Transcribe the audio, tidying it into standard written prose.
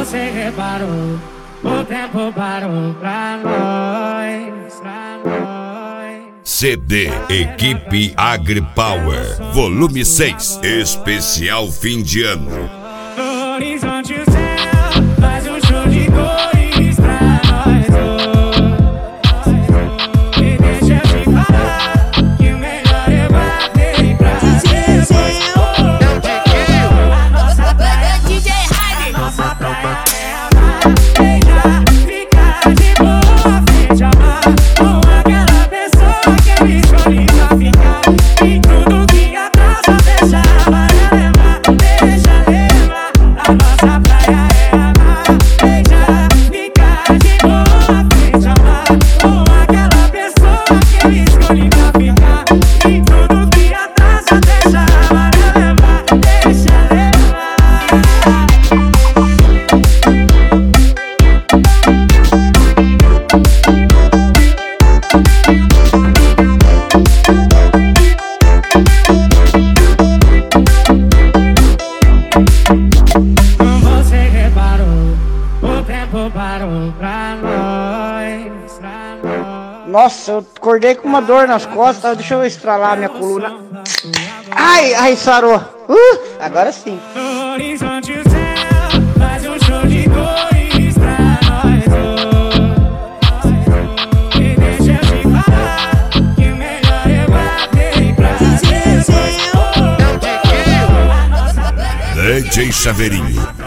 você reparou, o tempo parou pra nós, pra nós. CD Equipe AgriPower, volume 6, especial fim de ano. No horizonte o céu faz um show de cores pra nós, e deixa eu te falar que o melhor é bater pra depois. A nossa praia é DJ Hyde, a nossa praia é amar, beijar, ficar de boa, frente ao mar, com aquela pessoa que eu escolhi pra ficar. E tudo que atrasa deixa levar, deixa levar. A nossa praia é amar, beijar, ficar de boa, frente ao mar, com aquela pessoa que eu escolhi pra ficar. E tudo que atrasa deixa levar, deixa levar. Você reparou, o tempo parou pra nós, pra nós. Nossa, eu acordei com uma dor nas costas. Deixa eu estralar minha coluna. Ai, sarou. Agora sim. No horizonte o céu faz um show de cores pra nós, e deixa eu te falar que o melhor é bater pra depois. A nossa praia DJ Chaveirinho,